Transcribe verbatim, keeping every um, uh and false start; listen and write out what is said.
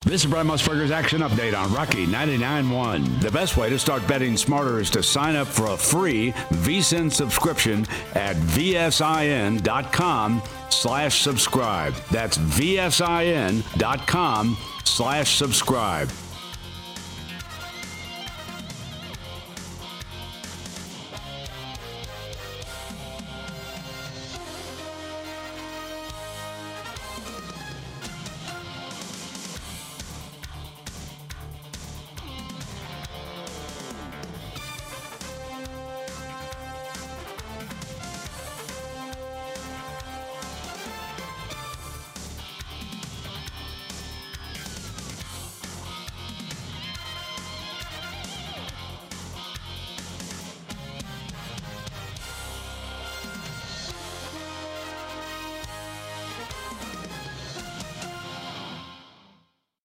This is Brian Musburger's Action Update on Rocky ninety-nine point one. The best way to start betting smarter is to sign up for a free V S I N subscription at V S I N dot com slash subscribe. That's V S I N dot com slash subscribe.